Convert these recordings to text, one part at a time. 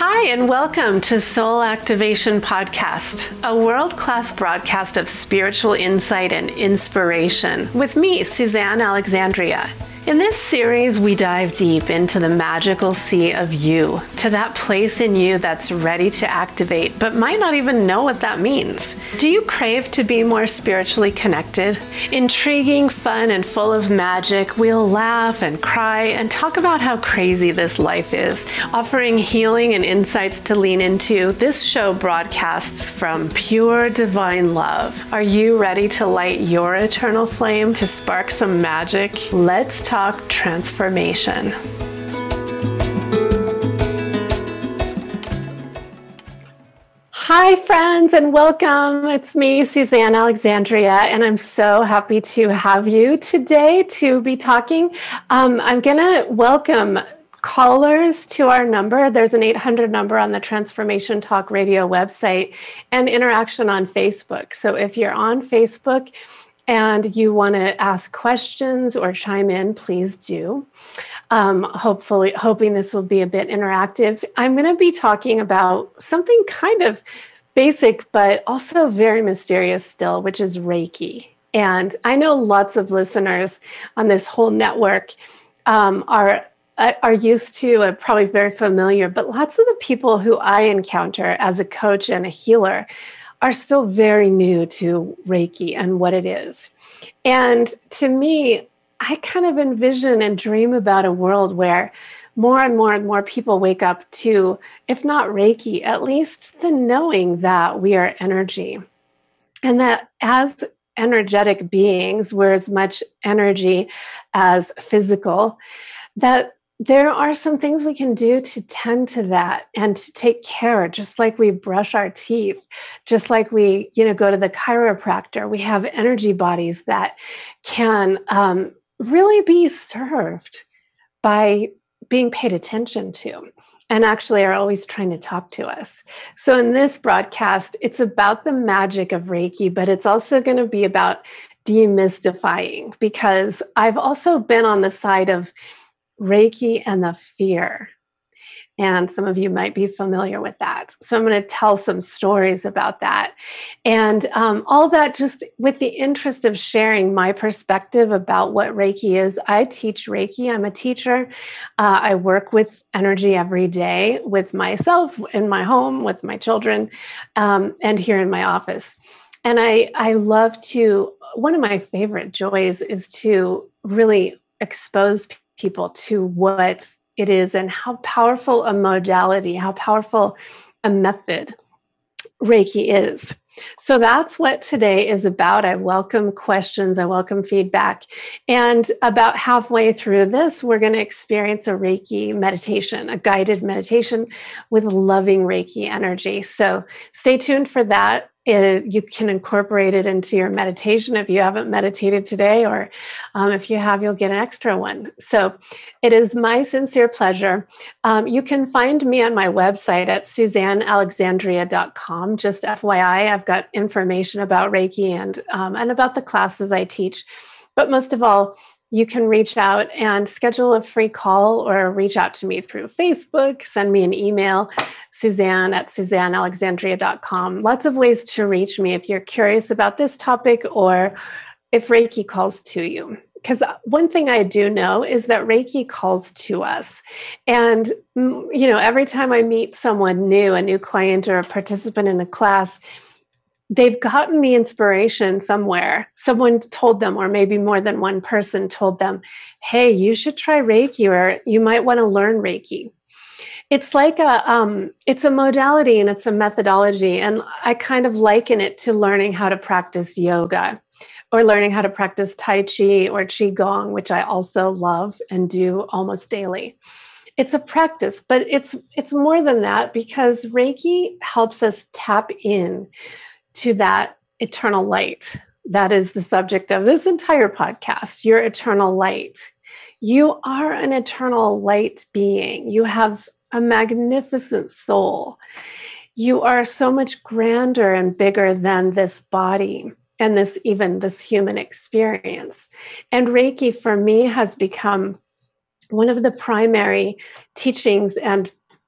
Hi, and welcome to Soul Activation Podcast, a world-class broadcast of spiritual insight and inspiration with me, Suzanne Alexandria. In this series, we dive deep into the magical sea of you, to that place in you that's ready to activate, but might not even know what that means. Do you crave to be more spiritually connected? Intriguing, fun, and full of magic, we'll laugh and cry and talk about how crazy this life is, offering healing and insights to lean into. This show broadcasts from pure divine love. Are you ready to light your eternal flame to spark some magic? Let's talk transformation. Hi, friends, and welcome. It's me, Suzanne Alexandria, and I'm so happy to have you today to be talking. I'm going to welcome callers to our number. There's an 800 number on the Transformation Talk Radio website and interaction on Facebook. So if you're on Facebook and you want to ask questions or chime in, please do. Hoping this will be a bit interactive. I'm going to be talking about something kind of basic, but also very mysterious still, which is Reiki. And I know lots of listeners on this whole network are used to, probably very familiar, but lots of the people who I encounter as a coach and a healer are still very new to Reiki and what it is. And to me, I kind of envision and dream about a world where more and more and more people wake up to, if not Reiki, at least the knowing that we are energy. And that as energetic beings, we're as much energy as physical, that there are some things we can do to tend to that and to take care, just like we brush our teeth, just like we, go to the chiropractor. We have energy bodies that can really be served by being paid attention to, and actually are always trying to talk to us. So in this broadcast, it's about the magic of Reiki, but it's also going to be about demystifying, because I've also been on the side of Reiki and the fear. And some of you might be familiar with that. So I'm going to tell some stories about that. And all that just with the interest of sharing my perspective about what Reiki is. I teach Reiki. I'm a teacher. I work with energy every day with myself in my home, with my children, and here in my office. And I love to, one of my favorite joys is to really expose people to what it is and how powerful a modality, how powerful a method Reiki is. So that's what today is about. I welcome questions. I welcome feedback. And about halfway through this, we're going to experience a Reiki meditation, a guided meditation with loving Reiki energy. So stay tuned for that. You can incorporate it into your meditation if you haven't meditated today, or if you have, you'll get an extra one. So it is my sincere pleasure. You can find me on my website at SuzanneAlexandria.com. Just FYI, I've got information about Reiki and about the classes I teach. But most of all, you can reach out and schedule a free call or reach out to me through Facebook, send me an email, Suzanne at SuzanneAlexandria.com. Lots of ways to reach me if you're curious about this topic or if Reiki calls to you. Because one thing I do know is that Reiki calls to us. And, every time I meet someone new, a new client or a participant in a class, they've gotten the inspiration somewhere. Someone told them, or maybe more than one person told them, hey, you should try Reiki, or you might want to learn Reiki. It's like it's a modality and it's a methodology. And I kind of liken it to learning how to practice yoga or learning how to practice Tai Chi or Qigong, which I also love and do almost daily. It's a practice, but it's more than that, because Reiki helps us tap in to that eternal light. That is the subject of this entire podcast, your eternal light. You are an eternal light being. You have a magnificent soul. You are so much grander and bigger than this body and this human experience. And Reiki for me has become one of the primary teachings and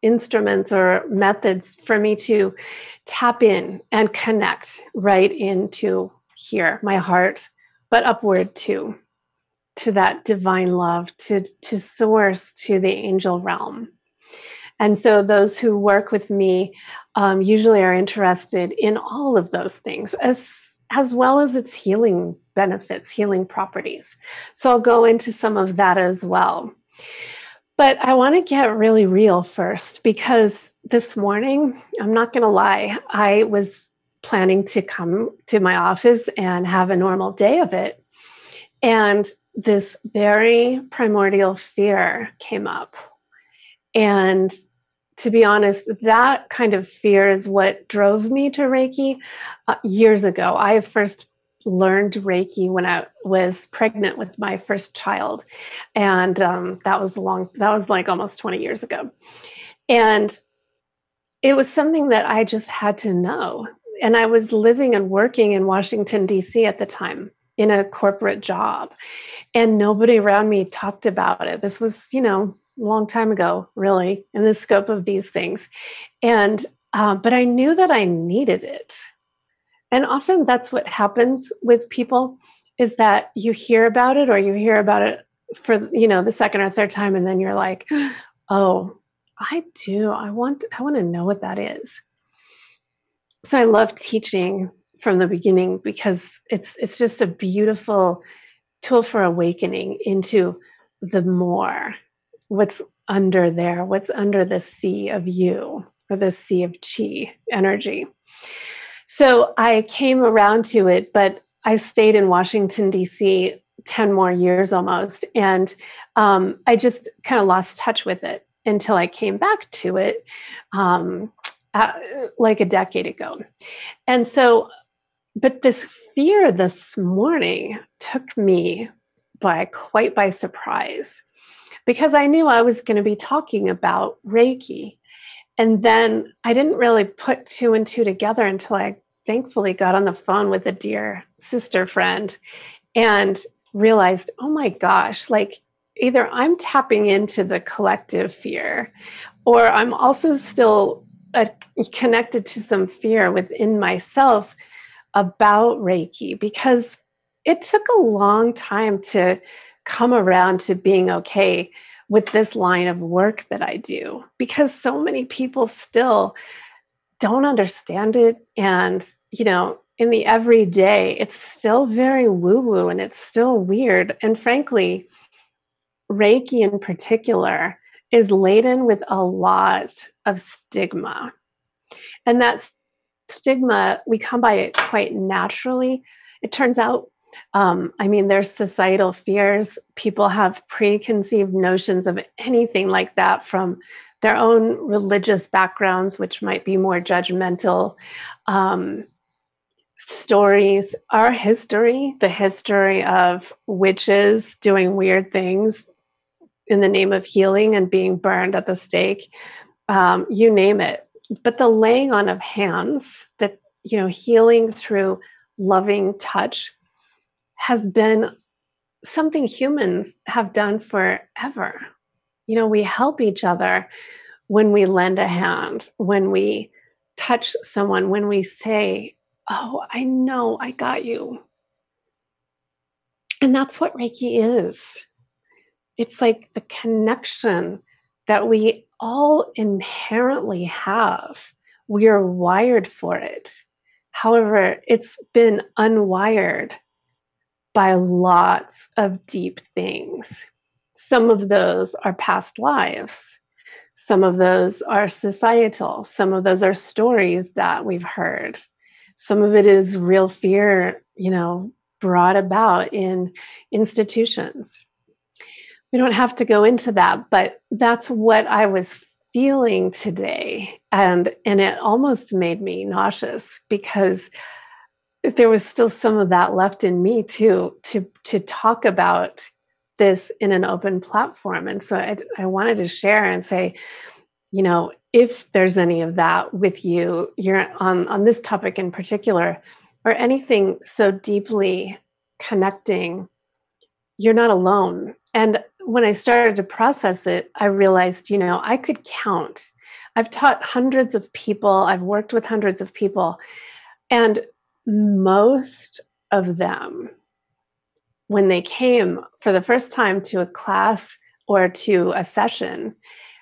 instruments or methods for me to tap in and connect right into here, my heart, but upward too, to that divine love, to source, to the angel realm. And so those who work with me usually are interested in all of those things, as well as its healing benefits, healing properties. So I'll go into some of that as well. But I want to get really real first, because this morning, I'm not going to lie, I was planning to come to my office and have a normal day of it. And this very primordial fear came up. And to be honest, that kind of fear is what drove me to Reiki years ago. I first learned Reiki when I was pregnant with my first child. And that was like almost 20 years ago. And it was something that I just had to know. And I was living and working in Washington, D.C. at the time in a corporate job. And nobody around me talked about it. This was, a long time ago, really, in the scope of these things. And, but I knew that I needed it. And often that's what happens with people, is that you hear about it, or you hear about it for, the second or third time. And then you're like, oh, I do. I want to know what that is. So I love teaching from the beginning, because it's just a beautiful tool for awakening into the more, what's under there, what's under the sea of you, or the sea of chi energy. So I came around to it, but I stayed in Washington, D.C. 10 more years almost. And I just kind of lost touch with it until I came back to it like a decade ago. And so, but this fear this morning took me quite by surprise, because I knew I was going to be talking about Reiki. And then I didn't really put two and two together until I thankfully got on the phone with a dear sister friend and realized, oh my gosh, like either I'm tapping into the collective fear, or I'm also still connected to some fear within myself about Reiki, because it took a long time to come around to being okay with this line of work that I do, because so many people still don't understand it. And, in the everyday, it's still very woo-woo and it's still weird. And frankly, Reiki in particular is laden with a lot of stigma. And that stigma, we come by it quite naturally. It turns out, there's societal fears. People have preconceived notions of anything like that from their own religious backgrounds, which might be more judgmental. Stories, our history, the history of witches doing weird things in the name of healing and being burned at the stake, you name it. But the laying on of hands, that, healing through loving touch, has been something humans have done forever. We help each other when we lend a hand, when we touch someone, when we say, oh, I know, I got you. And that's what Reiki is. It's like the connection that we all inherently have. We are wired for it. However, it's been unwired by lots of deep things. Some of those are past lives. Some of those are societal. Some of those are stories that we've heard. Some of it is real fear, brought about in institutions. We don't have to go into that, but that's what I was feeling today. And it almost made me nauseous, because there was still some of that left in me too, to talk about this in an open platform. And so I wanted to share and say, if there's any of that with you, you're on this topic in particular, or anything so deeply connecting, you're not alone. And when I started to process it, I realized, I could count. I've taught hundreds of people, I've worked with hundreds of people, and most of them, when they came for the first time to a class or to a session,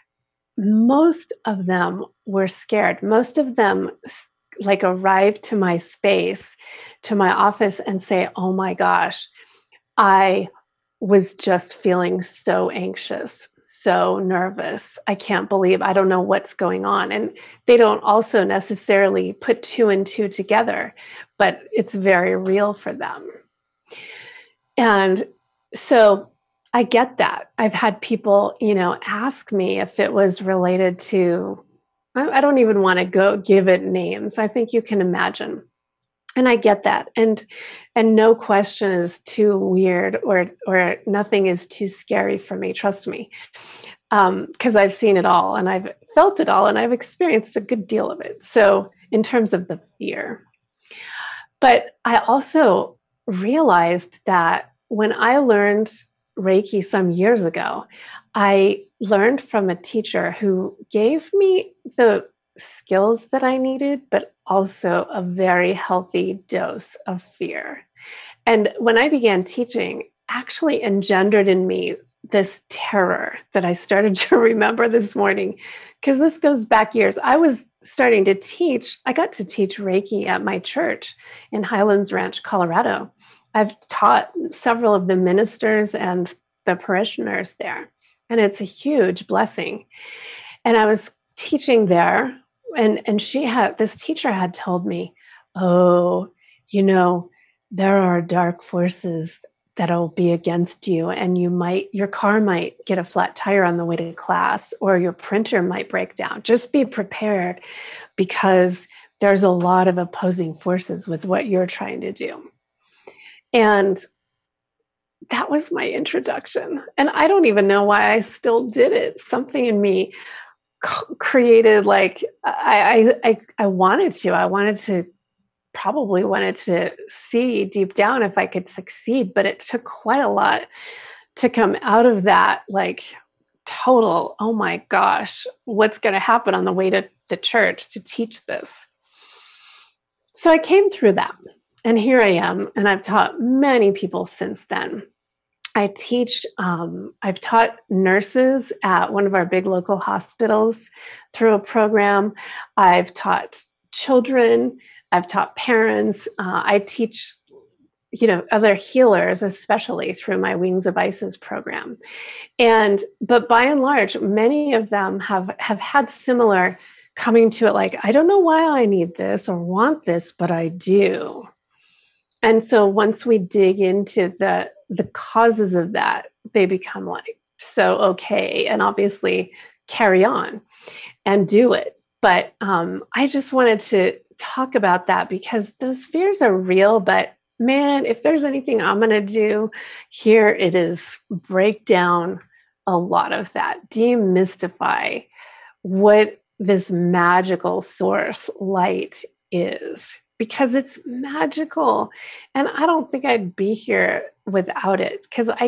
most of them were scared. Most of them arrive to my space, to my office, and say, "Oh my gosh, I was just feeling so anxious, so nervous. I can't believe, I don't know what's going on." And they don't also necessarily put two and two together, but it's very real for them. And so I get that. I've had people, ask me if it was related to, I don't even want to go give it names. I think you can imagine. And I get that. And no question is too weird or nothing is too scary for me. Trust me. Because I've seen it all and I've felt it all and I've experienced a good deal of it. So in terms of the fear. But I also realized that when I learned Reiki some years ago, I learned from a teacher who gave me the skills that I needed, but also a very healthy dose of fear. And when I began teaching, actually engendered in me this terror that I started to remember this morning, because this goes back years. I was starting to teach. I got to teach Reiki at my church in Highlands Ranch, Colorado. I've taught several of the ministers and the parishioners there, and it's a huge blessing. And I was teaching there, and this teacher had told me, "Oh, there are dark forces that'll be against you, and your car might get a flat tire on the way to class, or your printer might break down. Just be prepared, because there's a lot of opposing forces with what you're trying to do." And that was my introduction. And I don't even know why I still did it. Something in me created I wanted to. Probably wanted to see deep down if I could succeed, but it took quite a lot to come out of that, total, oh my gosh, what's going to happen on the way to the church to teach this? So I came through that, and here I am, and I've taught many people since then. I've taught nurses at one of our big local hospitals through a program. I've taught children. I've taught parents. I teach, other healers, especially through my Wings of Isis program. But by and large, many of them have had similar coming to it, I don't know why I need this or want this, but I do. And so once we dig into the causes of that, they become so okay, and obviously carry on and do it. But I just wanted to talk about that because those fears are real. But man, if there's anything I'm going to do here, it is break down a lot of that, demystify what this magical source light is, because it's magical. And I don't think I'd be here without it, because I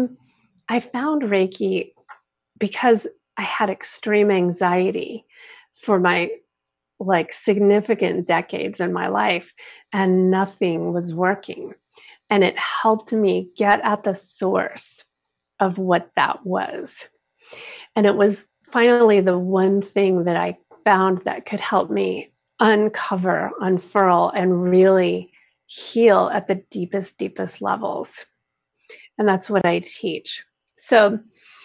found Reiki because I had extreme anxiety for my significant decades in my life, and nothing was working. And it helped me get at the source of what that was. And it was finally the one thing that I found that could help me uncover, unfurl, and really heal at the deepest, deepest levels. And that's what I teach. So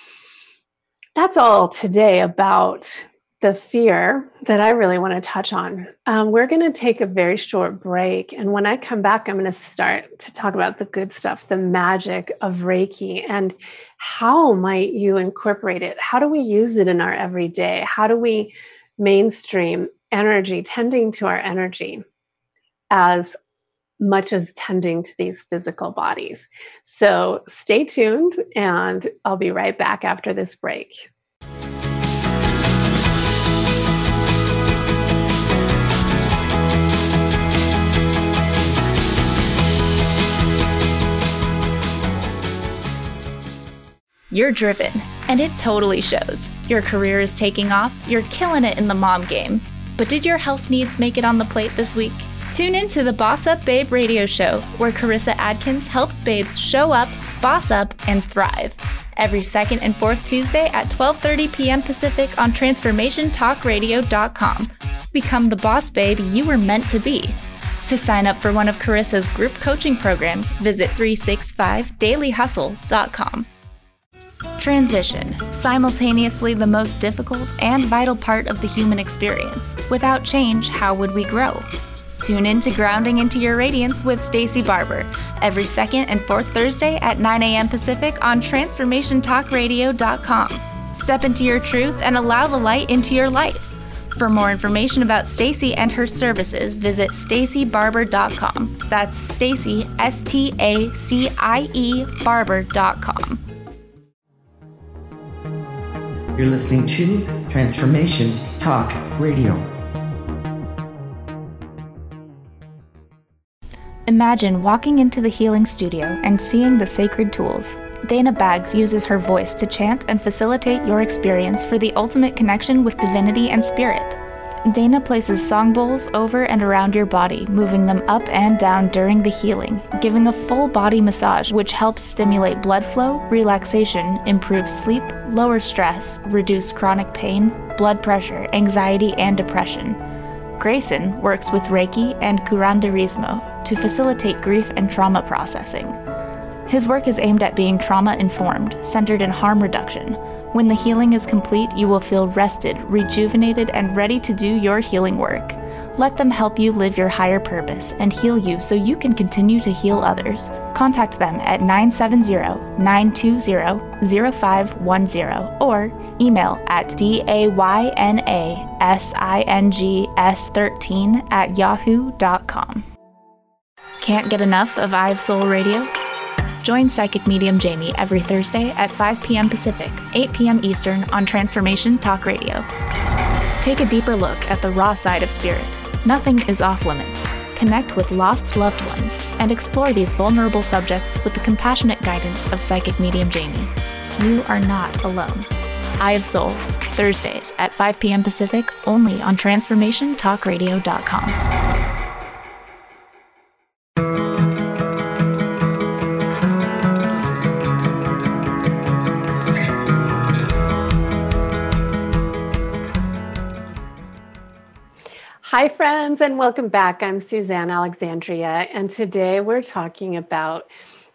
that's all today about the fear that I really want to touch on. We're going to take a very short break. And when I come back, I'm going to start to talk about the good stuff, the magic of Reiki, and how might you incorporate it? How do we use it in our everyday? How do we mainstream energy, tending to our energy as much as tending to these physical bodies? So stay tuned, and I'll be right back after this break. You're driven, and it totally shows. Your career is taking off, you're killing it in the mom game. But did your health needs make it on the plate this week? Tune in to the Boss Up Babe radio show, where Carissa Adkins helps babes show up, boss up, and thrive. Every second and fourth Tuesday at 12:30 p.m. Pacific on TransformationTalkRadio.com. Become the boss babe you were meant to be. To sign up for one of Carissa's group coaching programs, visit 365dailyhustle.com. Transition, simultaneously the most difficult and vital part of the human experience. Without change, how would we grow? Tune in to Grounding into Your Radiance with Stacey Barber every second and fourth Thursday at 9 a.m. Pacific on TransformationTalkRadio.com. Step into your truth and allow the light into your life. For more information about Stacey and her services, visit staceybarber.com. That's Stacey, S-T-A-C-I-E, barber.com. You're listening to Transformation Talk Radio. Imagine walking into the healing studio and seeing the sacred tools. Dana Baggs uses her voice to chant and facilitate your experience for the ultimate connection with divinity and spirit. Dana places song bowls over and around your body, moving them up and down during the healing, giving a full body massage which helps stimulate blood flow, relaxation, improve sleep, lower stress, reduce chronic pain, blood pressure, anxiety, and depression. Grayson works with Reiki and curanderismo to facilitate grief and trauma processing. His work is aimed at being trauma-informed, centered in harm reduction. When the healing is complete, you will feel rested, rejuvenated, and ready to do your healing work. Let them help you live your higher purpose and heal you so you can continue to heal others. Contact them at 970-920-0510 or email at daynassings13@yahoo.com. Can't get enough of I Have Soul Radio? Join Psychic Medium Jamie every Thursday at 5 p.m. Pacific, 8 p.m. Eastern on Transformation Talk Radio. Take a deeper look at the raw side of spirit. Nothing is off limits. Connect with lost loved ones and explore these vulnerable subjects with the compassionate guidance of Psychic Medium Jamie. You are not alone. I Have Soul, Thursdays at 5 p.m. Pacific, only on TransformationTalkRadio.com. Hi, friends, and welcome back. I'm Suzanne Alexandria, and today we're talking about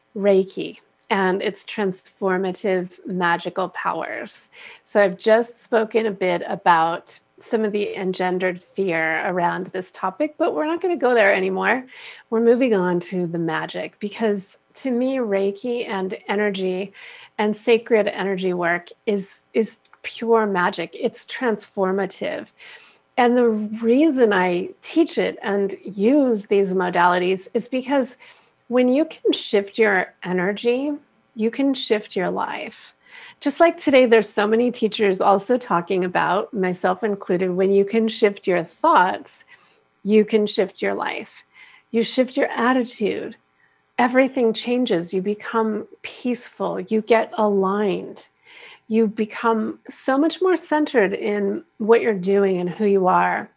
Reiki and its transformative magical powers. So I've just spoken a bit about some of the engendered fear around this topic, but we're not going to go there anymore. We're moving on to the magic, because to me, Reiki and energy and sacred energy work is pure magic. It's transformative. And the reason I teach it and use these modalities is because when you can shift your energy, you can shift your life. Just like today, there's so many teachers also talking about, myself included, when you can shift your thoughts, you can shift your life. You shift your attitude, everything changes. You become peaceful. You get aligned. You become so much more centered in what you're doing and who you are,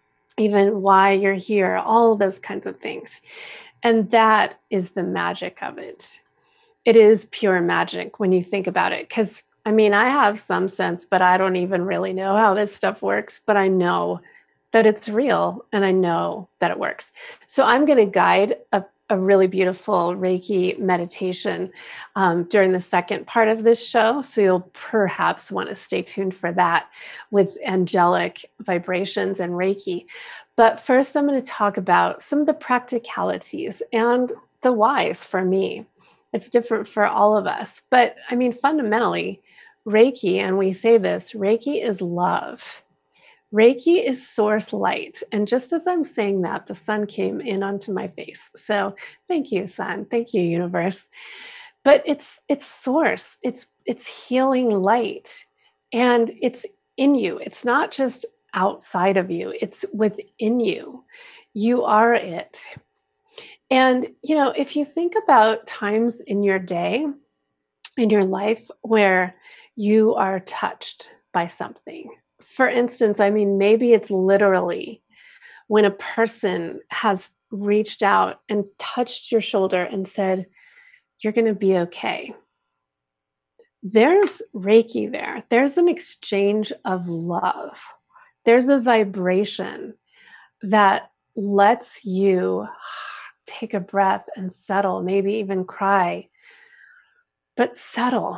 even why you're here, all of those kinds of things. And that is the magic of it. It is pure magic when you think about it. Because, I mean, I have some sense, but I don't even really know how this stuff works. But I know that it's real and I know that it works. So I'm going to guide a really beautiful Reiki meditation during the second part of this show. So you'll perhaps want to stay tuned for that with angelic vibrations and Reiki. But first, I'm going to talk about some of the practicalities and the whys for me. It's different for all of us. But I mean, fundamentally, Reiki, and we say this, Reiki is love. Reiki is source light. And just as I'm saying that, the sun came in onto my face. So thank you, sun. Thank you, universe. But it's source. It's healing light. And it's in you. It's not just outside of you. It's within you. You are it. And, you know, if you think about times in your day in your life where you are touched by something. For instance, I mean, maybe it's literally when a person has reached out and touched your shoulder and said, "You're going to be okay." There's Reiki there. There's an exchange of love. There's a vibration that lets you take a breath and settle, maybe even cry, but settle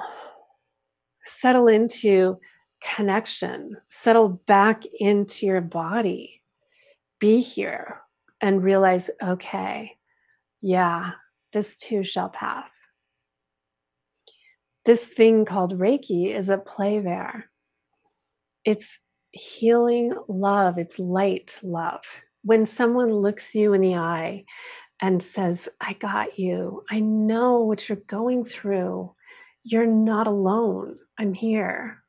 into connection, settle back into your body, be here and realize, okay, yeah, this too shall pass. This thing called Reiki is at play there. It's healing love, it's light love. When someone looks you in the eye and says, "I got you. I know what you're going through. You're not alone. I'm here."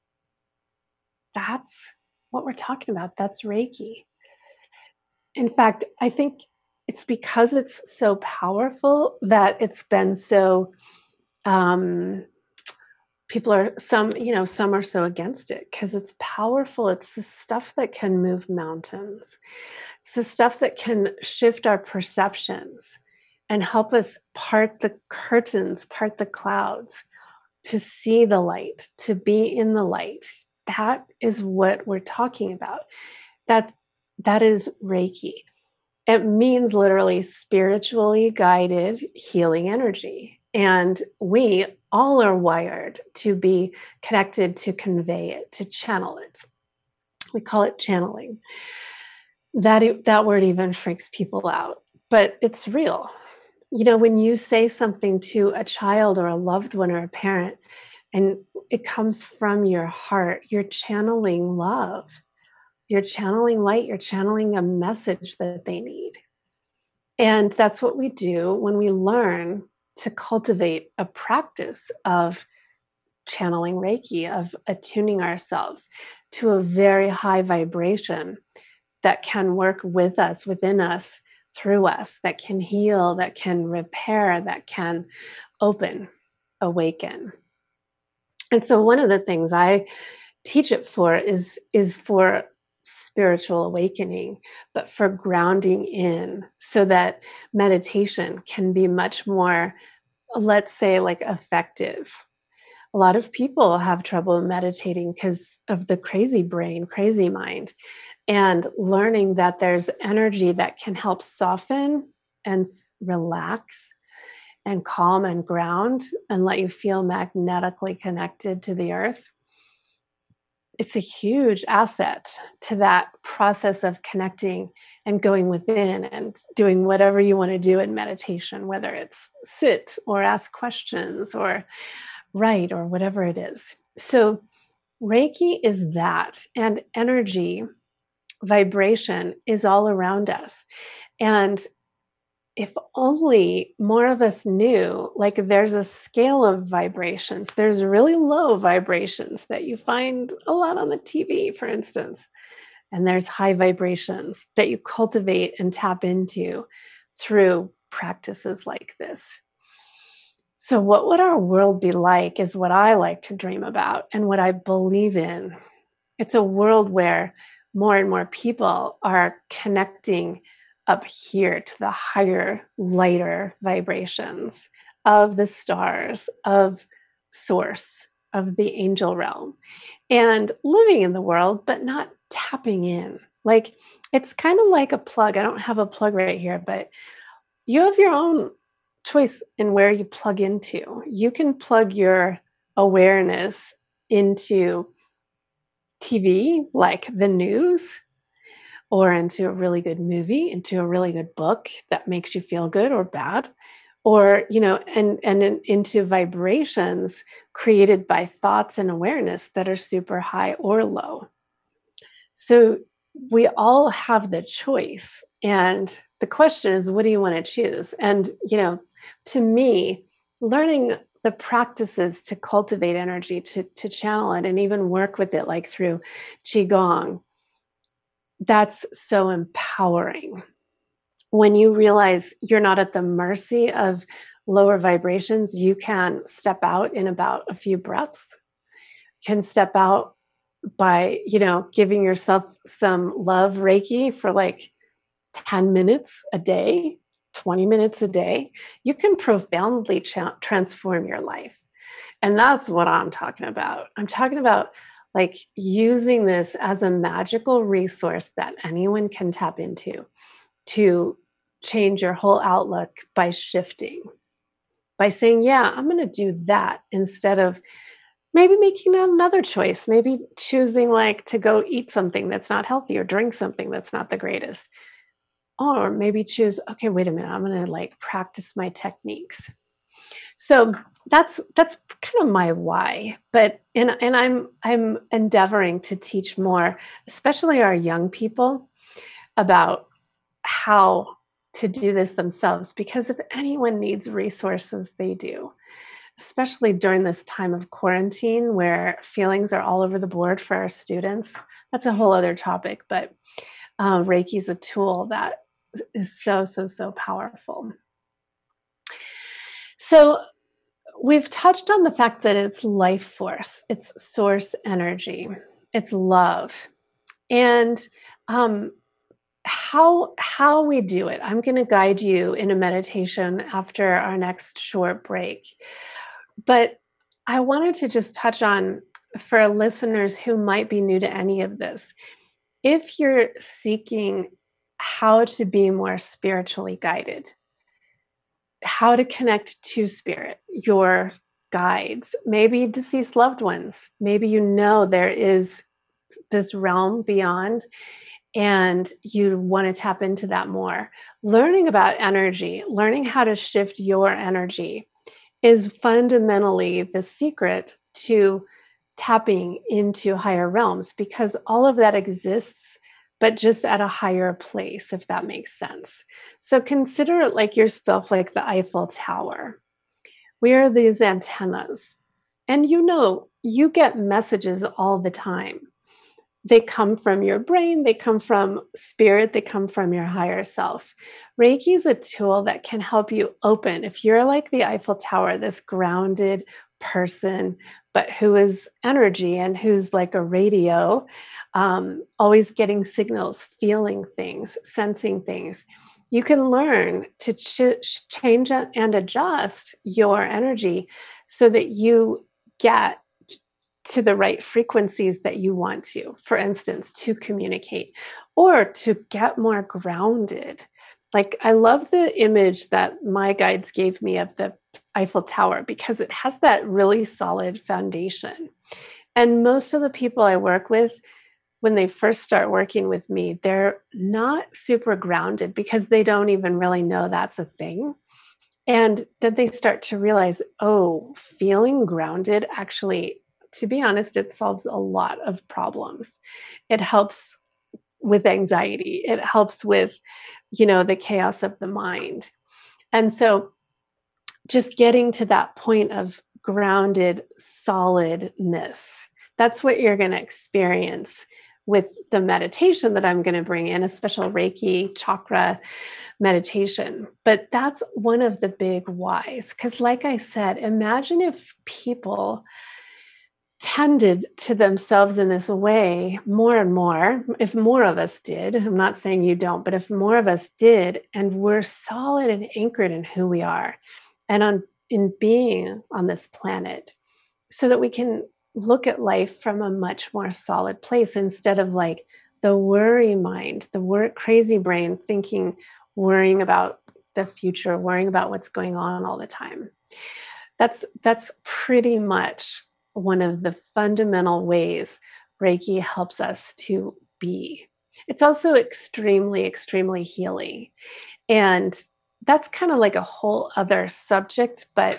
That's what we're talking about. That's Reiki. In fact, I think it's because it's so powerful that it's been so, people are, some are so against it because it's powerful. It's the stuff that can move mountains. It's the stuff that can shift our perceptions and help us part the curtains, part the clouds, to see the light, to be in the light. That is what we're talking about. That is Reiki. It means literally spiritually guided healing energy. And we all are wired to be connected, to convey it, to channel it. We call it channeling. That word even freaks people out, but it's real. When you say something to a child or a loved one or a parent, and it comes from your heart, you're channeling love. You're channeling light. You're channeling a message that they need. And that's what we do when we learn to cultivate a practice of channeling Reiki, of attuning ourselves to a very high vibration that can work with us, within us, through us, that can heal, that can repair, that can open, awaken. And so one of the things I teach it for is for spiritual awakening, but for grounding in, so that meditation can be much more, let's say, like effective. A lot of people have trouble meditating because of the crazy brain, crazy mind, and learning that there's energy that can help soften and relax and calm and ground and let you feel magnetically connected to the earth. It's a huge asset to that process of connecting and going within and doing whatever you want to do in meditation, whether it's sit or ask questions or write or whatever it is. So Reiki is that, and energy, vibration is all around us. And if only more of us knew, like, there's a scale of vibrations. There's really low vibrations that you find a lot on the TV, for instance. And there's high vibrations that you cultivate and tap into through practices like this. So what would our world be like is what I like to dream about and what I believe in. It's a world where more and more people are connecting up here to the higher, lighter vibrations of the stars, of source, of the angel realm, and living in the world, but not tapping in. Like, it's kind of like a plug. I don't have a plug right here, but you have your own choice in where you plug into. You can plug your awareness into TV, like the news, or into a really good movie, into a really good book that makes you feel good or bad, or, and into vibrations created by thoughts and awareness that are super high or low. So we all have the choice. And the question is, what do you want to choose? And, to me, learning the practices to cultivate energy, to channel it, and even work with it, like through Qigong, that's so empowering when you realize you're not at the mercy of lower vibrations, you can step out in about a few breaths. You can step out by, giving yourself some love Reiki for like 10 minutes a day, 20 minutes a day. You can profoundly transform your life. And that's what I'm talking about. I'm talking about like using this as a magical resource that anyone can tap into to change your whole outlook by shifting, by saying, yeah, I'm going to do that instead of maybe making another choice, maybe choosing like to go eat something that's not healthy or drink something that's not the greatest. Or maybe choose, okay, wait a minute, I'm going to like practice my techniques. So that's kind of my why. But and I'm endeavoring to teach more, especially our young people, about how to do this themselves, because if anyone needs resources, they do, especially during this time of quarantine where feelings are all over the board for our students. That's a whole other topic, but Reiki is a tool that is so powerful. So we've touched on the fact that it's life force, it's source energy, it's love. And how we do it, I'm going to guide you in a meditation after our next short break. But I wanted to just touch on, for listeners who might be new to any of this, if you're seeking how to be more spiritually guided, how to connect to spirit, your guides, maybe deceased loved ones, maybe there is this realm beyond and you want to tap into that more. Learning about energy, learning how to shift your energy is fundamentally the secret to tapping into higher realms, because all of that exists, but just at a higher place, if that makes sense. So consider it like yourself, like the Eiffel Tower. We are these antennas, and you get messages all the time. They come from your brain, they come from spirit, they come from your higher self. Reiki is a tool that can help you open. If you're like the Eiffel Tower, this grounded person, but who is energy and who's like a radio, always getting signals, feeling things, sensing things, you can learn to change and adjust your energy so that you get to the right frequencies that you want to, for instance, to communicate or to get more grounded. Like, I love the image that my guides gave me of the Eiffel Tower because it has that really solid foundation. And most of the people I work with, when they first start working with me, they're not super grounded because they don't even really know that's a thing. And then they start to realize, oh, feeling grounded actually, to be honest, it solves a lot of problems. It helps with anxiety. It helps with, the chaos of the mind. And so just getting to that point of grounded solidness, that's what you're going to experience with the meditation that I'm going to bring in, a special Reiki chakra meditation. But that's one of the big whys. Because like I said, imagine if people tended to themselves in this way more and more, if more of us did. I'm not saying you don't, but if more of us did, and we're solid and anchored in who we are and in being on this planet, so that we can look at life from a much more solid place instead of like the worry mind, the crazy brain thinking, worrying about the future, worrying about what's going on all the time. That's pretty much one of the fundamental ways Reiki helps us to be. It's also extremely, extremely healing. And that's kind of like a whole other subject, but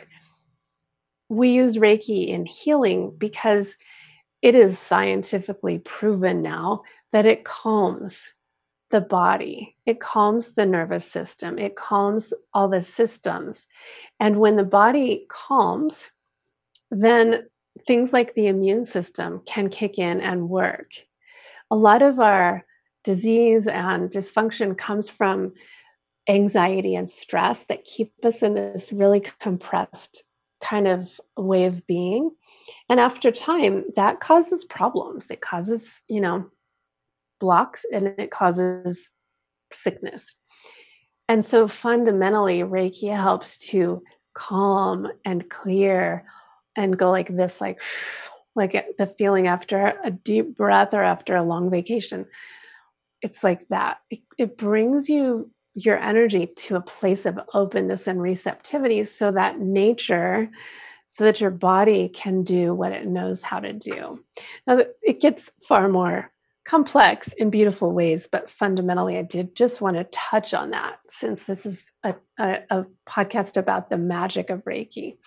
we use Reiki in healing because it is scientifically proven now that it calms the body. It calms the nervous system. It calms all the systems. And when the body calms, then things like the immune system can kick in and work. A lot of our disease and dysfunction comes from anxiety and stress that keep us in this really compressed kind of way of being. And after time, that causes problems. It causes, blocks, and it causes sickness. And so fundamentally, Reiki helps to calm and clear and go like this, like the feeling after a deep breath or after a long vacation. It's like that. It brings you your energy to a place of openness and receptivity so that your body can do what it knows how to do. Now, it gets far more complex in beautiful ways, but fundamentally, I did just want to touch on that since this is a podcast about the magic of Reiki.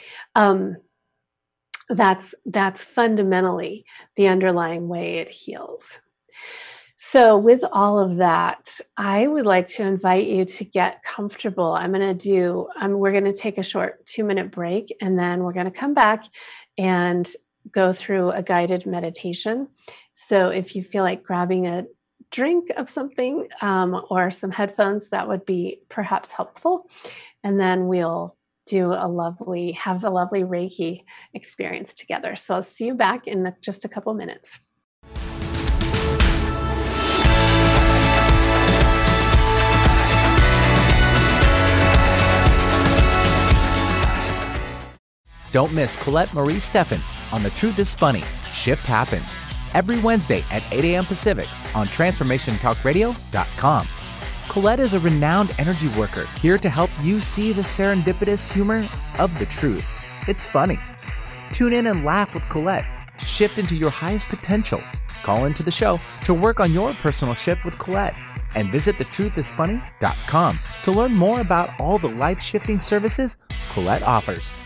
That's fundamentally the underlying way it heals. So with all of that, I would like to invite you to get comfortable. We're going to take a short 2-minute break, and then we're going to come back and go through a guided meditation. So if you feel like grabbing a drink of something or some headphones, that would be perhaps helpful. And then we'll have a lovely Reiki experience together. So I'll see you back in just a couple minutes. Don't miss Colette Marie Steffen on The Truth is Funny, Shift Happens, every Wednesday at 8 a.m. Pacific on TransformationTalkRadio.com. Colette is a renowned energy worker here to help you see the serendipitous humor of the truth. It's funny. Tune in and laugh with Colette. Shift into your highest potential. Call into the show to work on your personal shift with Colette. And visit thetruthisfunny.com to learn more about all the life-shifting services Colette offers.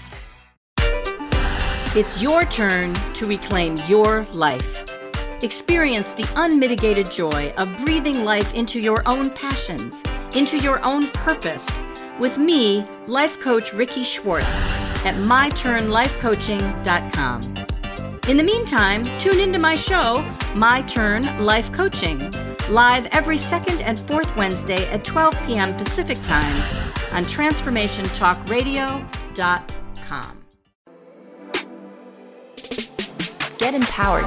It's your turn to reclaim your life. Experience the unmitigated joy of breathing life into your own passions, into your own purpose, with me, life coach Ricky Schwartz, at myturnlifecoaching.com. In the meantime, tune into my show, My Turn Life Coaching, live every second and fourth Wednesday at 12 p.m. Pacific Time on TransformationTalkRadio.com. Get empowered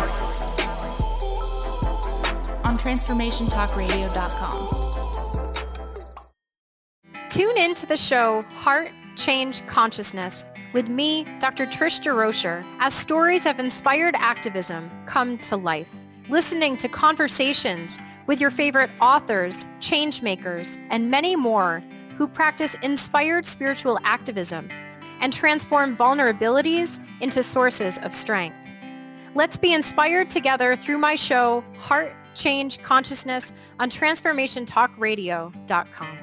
on TransformationTalkRadio.com. Tune in to the show Heart Change Consciousness with me, Dr. Trish DeRocher, as stories of inspired activism come to life. Listening to conversations with your favorite authors, change makers, and many more who practice inspired spiritual activism and transform vulnerabilities into sources of strength. Let's be inspired together through my show, Heart Change Consciousness, on TransformationTalkRadio.com.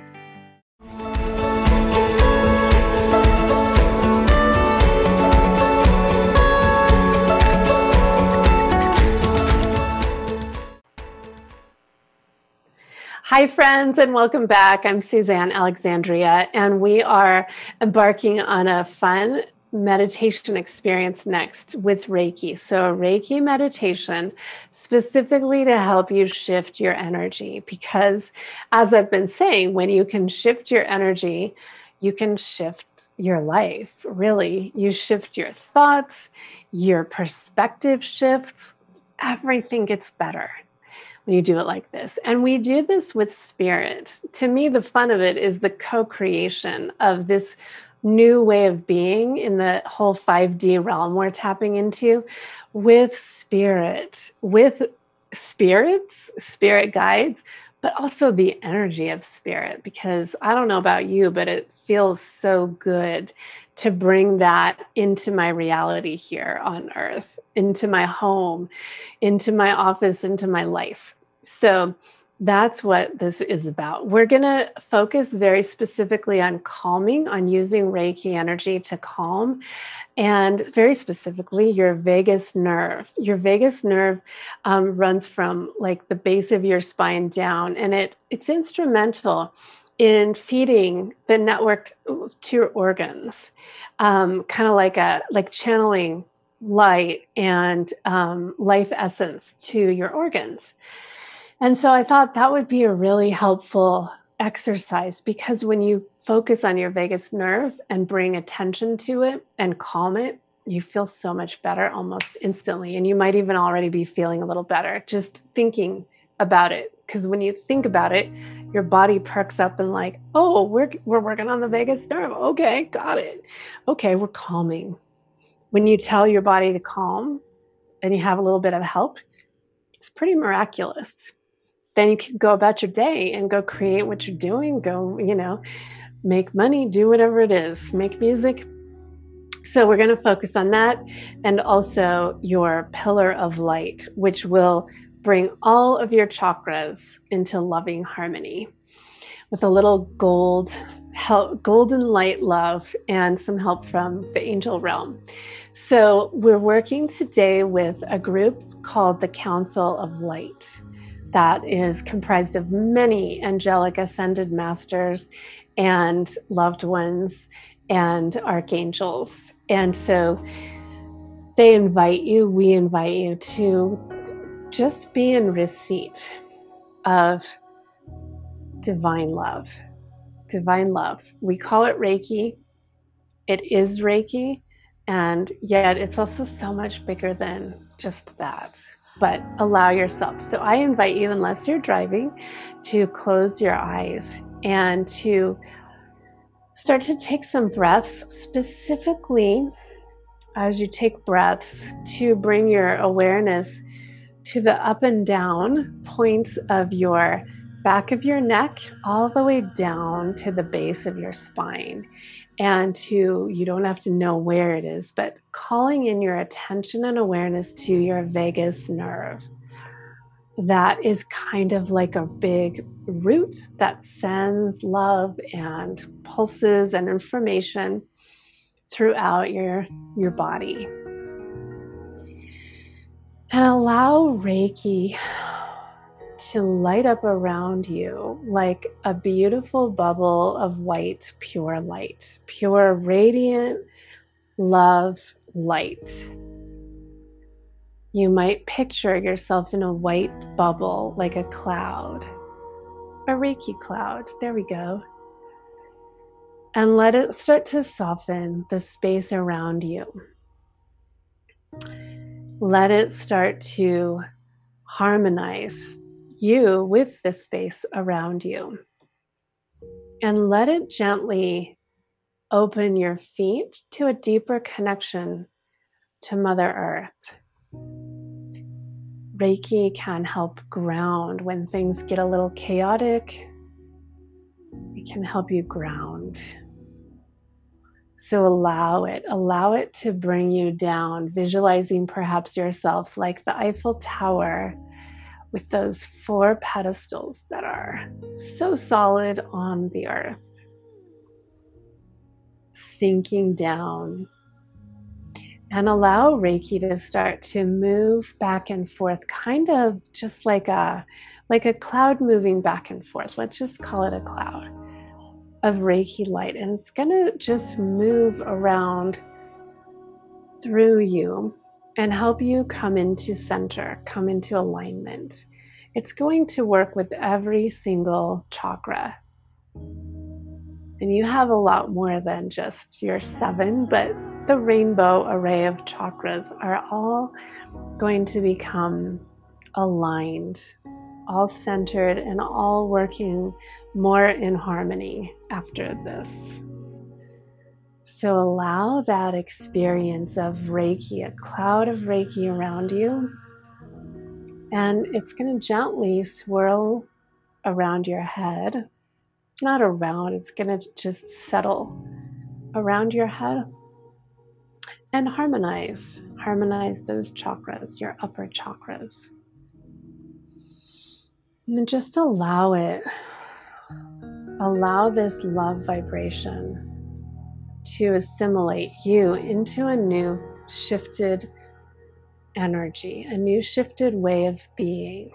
Hi, friends, and welcome back. I'm Suzanne Alexandria, and we are embarking on a fun meditation experience next with Reiki. So a Reiki meditation specifically to help you shift your energy, because as I've been saying, when you can shift your energy, you can shift your life. Really, you shift your thoughts, your perspective shifts, everything gets better when you do it like this. And we do this with spirit. To me, the fun of it is the co-creation of this new way of being in the whole 5D realm we're tapping into with spirit, with spirits, spirit guides, but also the energy of spirit. Because I don't know about you, but it feels so good to bring that into my reality here on earth, into my home, into my office, into my life. So that's what this is about. We're going to focus very specifically on calming, on using Reiki energy to calm, and very specifically your vagus nerve. Your vagus nerve runs from like the base of your spine down, and it's instrumental in feeding the network to your organs, kind of like channeling light and life essence to your organs. And so I thought that would be a really helpful exercise, because when you focus on your vagus nerve and bring attention to it and calm it, you feel so much better almost instantly. And you might even already be feeling a little better just thinking about it. Because when you think about it, your body perks up and like, oh, we're working on the vagus nerve. Okay, got it. Okay, we're calming. When you tell your body to calm and you have a little bit of help, it's pretty miraculous. Then you can go about your day and go create what you're doing, go, make money, do whatever it is, make music. So we're going to focus on that, and also your pillar of light, which will bring all of your chakras into loving harmony with a little golden light love and some help from the angel realm. So we're working today with a group called the Council of Light that is comprised of many angelic ascended masters and loved ones and archangels. And so we invite you to just be in receipt of divine love. Divine love. We call it Reiki. It is Reiki, and yet it's also so much bigger than just that. But allow yourself. So I invite you, unless you're driving, to close your eyes and to start to take some breaths, specifically as you take breaths, to bring your awareness to the up and down points of your back of your neck, all the way down to the base of your spine. And you don't have to know where it is, but calling in your attention and awareness to your vagus nerve. That is kind of like a big root that sends love and pulses and information throughout your body. And allow Reiki to light up around you like a beautiful bubble of white, pure light, pure, radiant love light. You might picture yourself in a white bubble, like a cloud, a Reiki cloud. There we go. And let it start to soften the space around you. Let it start to harmonize you with the space around you. And let it gently open your feet to a deeper connection to Mother Earth. Reiki can help ground when things get a little chaotic. It can help you ground. So allow it to bring you down, visualizing perhaps yourself like the Eiffel Tower with those 4 pedestals that are so solid on the earth. Sinking down. And allow Reiki to start to move back and forth, kind of just like a cloud moving back and forth. Let's just call it a cloud of Reiki light. And it's going to just move around through you and help you come into center, come into alignment. It's going to work with every single chakra. And you have a lot more than just your 7, but the rainbow array of chakras are all going to become aligned, all centered, and all working more in harmony after this. So allow that experience of Reiki, a cloud of Reiki around you, and it's going to gently swirl around your head. Not around, it's going to just settle around your head and harmonize those chakras, your upper chakras. And then just allow it. Allow this love vibration to assimilate you into a new shifted energy, a new shifted way of being.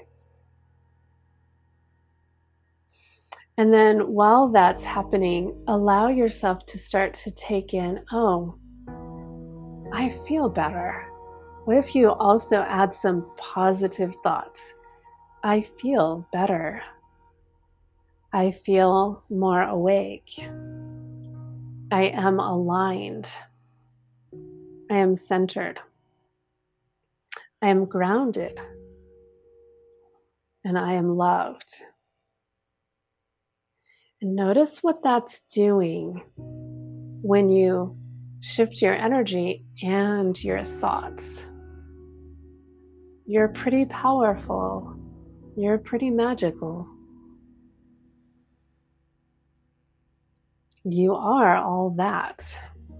And then while that's happening, allow yourself to start to take in, oh, I feel better. What if you also add some positive thoughts? I feel better. I feel more awake. I am aligned. I am centered. I am grounded. And I am loved. And notice what that's doing when you shift your energy and your thoughts. You're pretty powerful. You're pretty magical. You are all that.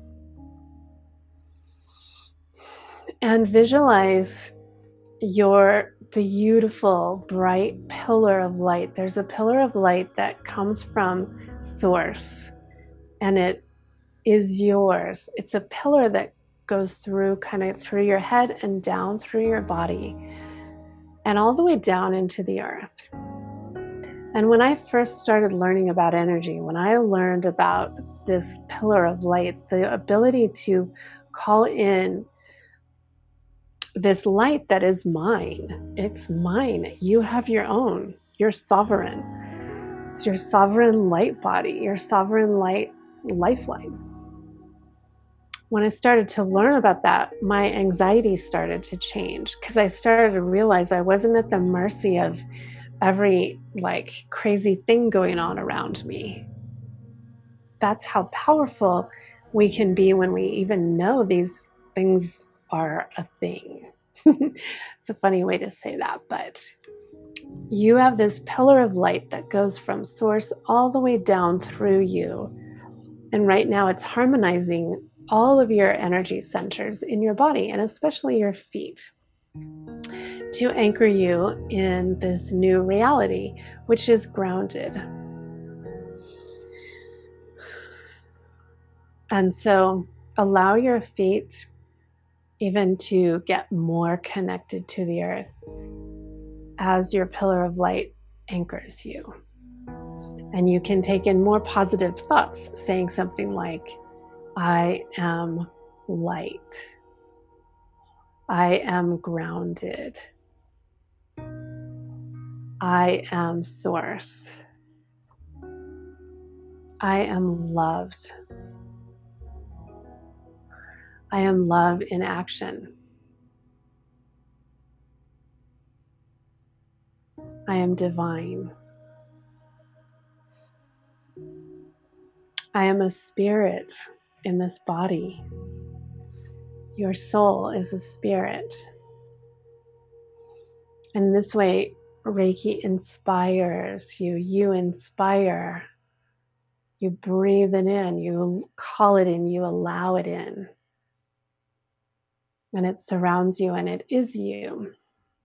And visualize your beautiful, bright pillar of light. There's a pillar of light that comes from Source, and it is yours. It's a pillar that goes through your head and down through your body and all the way down into the earth. And when I first started learning about energy, when I learned about this pillar of light, the ability to call in this light that is mine. It's mine. You have your own. You're sovereign. It's your sovereign light body, your sovereign light lifeline. When I started to learn about that, my anxiety started to change because I started to realize I wasn't at the mercy of every crazy thing going on around me. That's how powerful we can be when we even know these things are a thing. It's a funny way to say that, but you have this pillar of light that goes from Source all the way down through you. And right now it's harmonizing all of your energy centers in your body, and especially your feet, to anchor you in this new reality, which is grounded. And so allow your feet even to get more connected to the earth as your pillar of light anchors you. And you can take in more positive thoughts, saying something like, I am light. I am grounded. I am Source. I am loved. I am love in action. I am divine. I am a spirit in this body. Your soul is a spirit. And this way, Reiki inspires you. You inspire. You breathe it in. You call it in. You allow it in. And it surrounds you and it is you.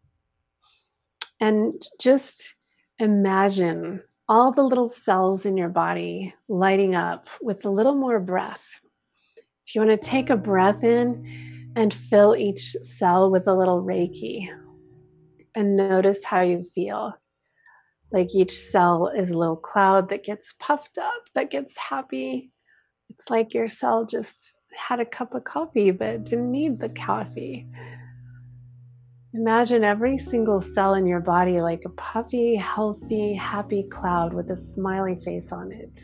And just imagine all the little cells in your body lighting up with a little more breath. If you want to take a breath in and fill each cell with a little Reiki and notice how you feel. Like each cell is a little cloud that gets puffed up, that gets happy. It's like your cell just had a cup of coffee, but didn't need the coffee. Imagine every single cell in your body like a puffy, healthy, happy cloud with a smiley face on it.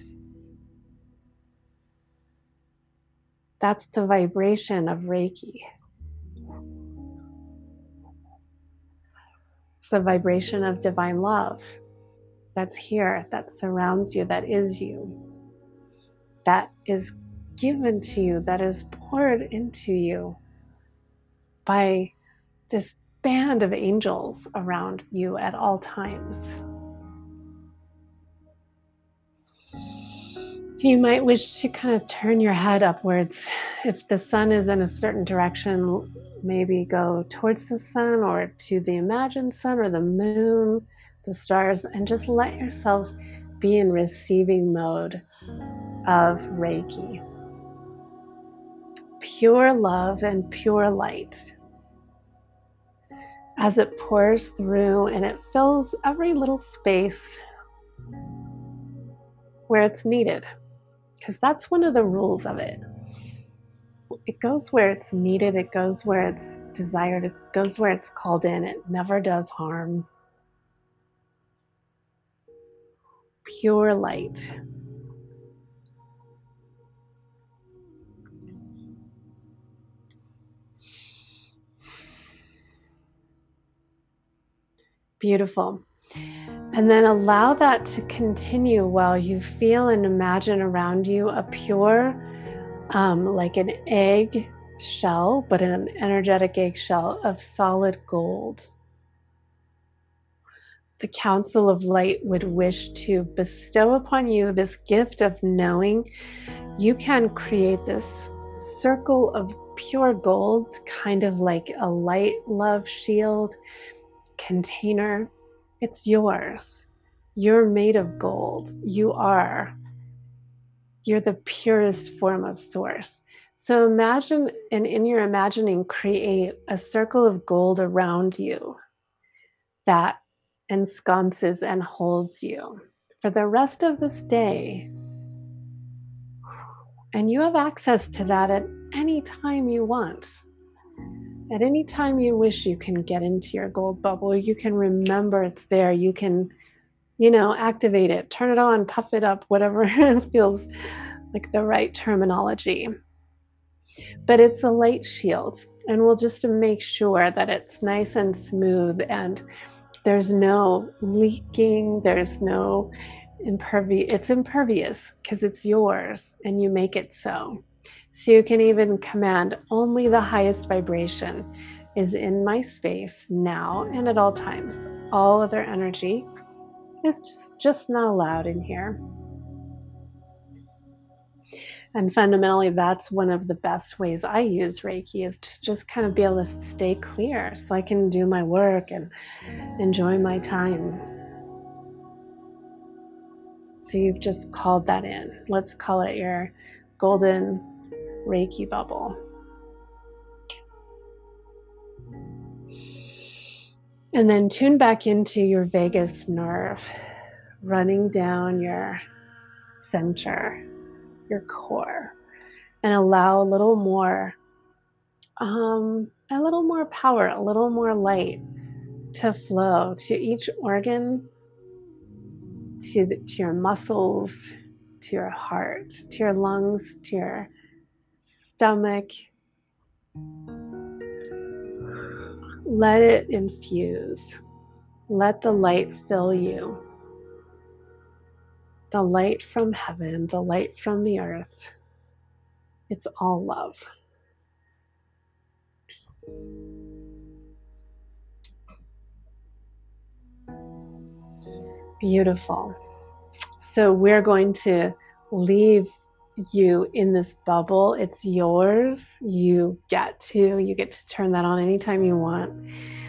That's the vibration of Reiki. It's the vibration of divine love that's here, that surrounds you, that is you, that is given to you, that is poured into you by this band of angels around you at all times. You might wish to kind of turn your head upwards. If the sun is in a certain direction, maybe go towards the sun or to the imagined sun or the moon, the stars, and just let yourself be in receiving mode of Reiki. Pure love and pure light. As it pours through and it fills every little space where it's needed. Because that's one of the rules of it. It goes where it's needed, it goes where it's desired, it goes where it's called in, it never does harm. pure light. Beautiful. And then allow that to continue while you feel and imagine around you a pure, like an egg shell, but an energetic eggshell of solid gold. The Council of Light would wish to bestow upon you this gift of knowing you can create this circle of pure gold, kind of like a light love shield container. It's yours. You're made of gold. You're the purest form of source. So imagine, and in your imagining, create a circle of gold around you that ensconces and holds you for the rest of this day. And you have access to that at any time you want. At any time you wish, you can get into your gold bubble. You can remember it's there. You can, activate it, turn it on, puff it up, whatever feels like the right terminology. But it's a light shield, and we'll just make sure that it's nice and smooth and there's no leaking, there's no it's impervious because it's yours and you make it so. So you can even command only the highest vibration is in my space now and at all times. All other energy is just not allowed in here. And fundamentally, that's one of the best ways I use Reiki, is to just kind of be able to stay clear so I can do my work and enjoy my time. So you've just called that in. Let's call it your golden Reiki bubble. And then tune back into your vagus nerve, running down your center, your core, and allow a little more power, a little more light to flow to each organ, to your muscles, to your heart, to your lungs, to your stomach. Let it infuse. Let the light fill you. The light from heaven, the light from the earth. It's all love. Beautiful. So we're going to leave you in this bubble. It's yours. You get to turn that on anytime you want.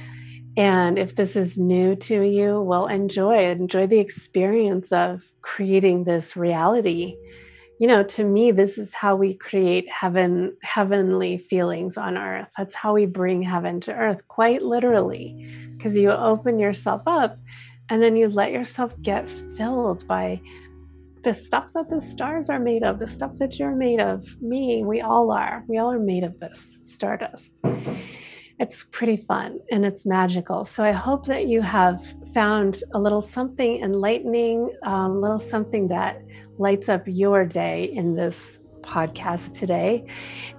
And if this is new to you, well, enjoy the experience of creating this reality. To me, this is how we create heavenly feelings on earth. That's how we bring heaven to earth, quite literally, because you open yourself up and then you let yourself get filled by the stuff that the stars are made of, the stuff that you're made of, me, we all are made of this stardust. It's pretty fun and it's magical. So I hope that you have found a little something enlightening, a little something that lights up your day in this podcast today.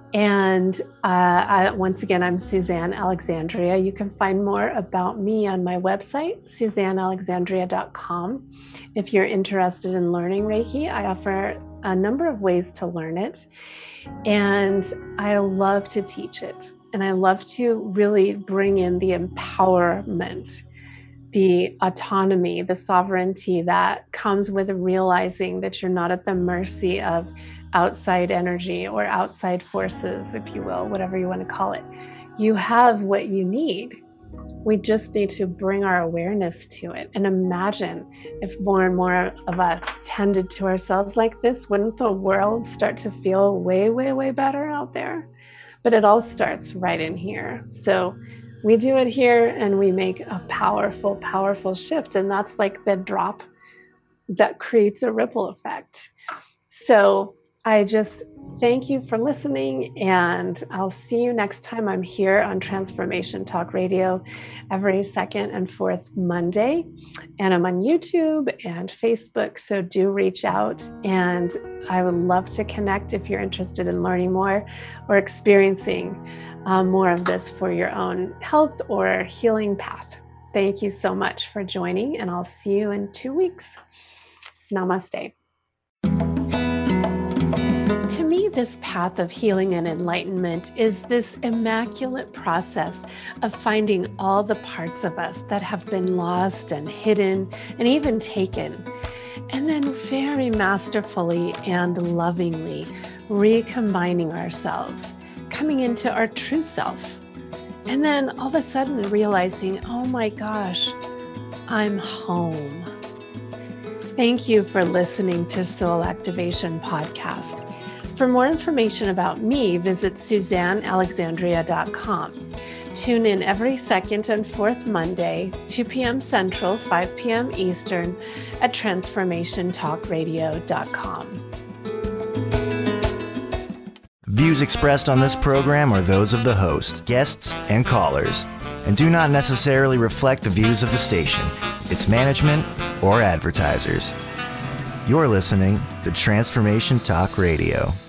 And once again, I'm Suzanne Alexandria. You can find more about me on my website, suzannealexandria.com. If you're interested in learning Reiki, I offer a number of ways to learn it. And I love to teach it. And I love to really bring in the empowerment, the autonomy, the sovereignty that comes with realizing that you're not at the mercy of outside energy or outside forces, if you will, whatever you want to call it. You have what you need. We just need to bring our awareness to it and imagine if more and more of us tended to ourselves like this, wouldn't the world start to feel way, way, way better out there? But it all starts right in here. So we do it here and we make a powerful, powerful shift. And that's like the drop that creates a ripple effect. So I just thank you for listening, and I'll see you next time. I'm here on Transformation Talk Radio every second and fourth Monday. And I'm on YouTube and Facebook, so do reach out. And I would love to connect if you're interested in learning more or experiencing more of this for your own health or healing path. Thank you so much for joining, and I'll see you in 2 weeks. Namaste. To me, this path of healing and enlightenment is this immaculate process of finding all the parts of us that have been lost and hidden and even taken, and then very masterfully and lovingly recombining ourselves, coming into our true self, and then all of a sudden realizing, oh my gosh, I'm home. Thank you for listening to Soul Activation Podcast. For more information about me, visit SuzanneAlexandria.com. Tune in every second and fourth Monday, 2 p.m. Central, 5 p.m. Eastern at TransformationTalkRadio.com. Views expressed on this program are those of the host, guests, and callers, and do not necessarily reflect the views of the station, its management, or advertisers. You're listening to Transformation Talk Radio.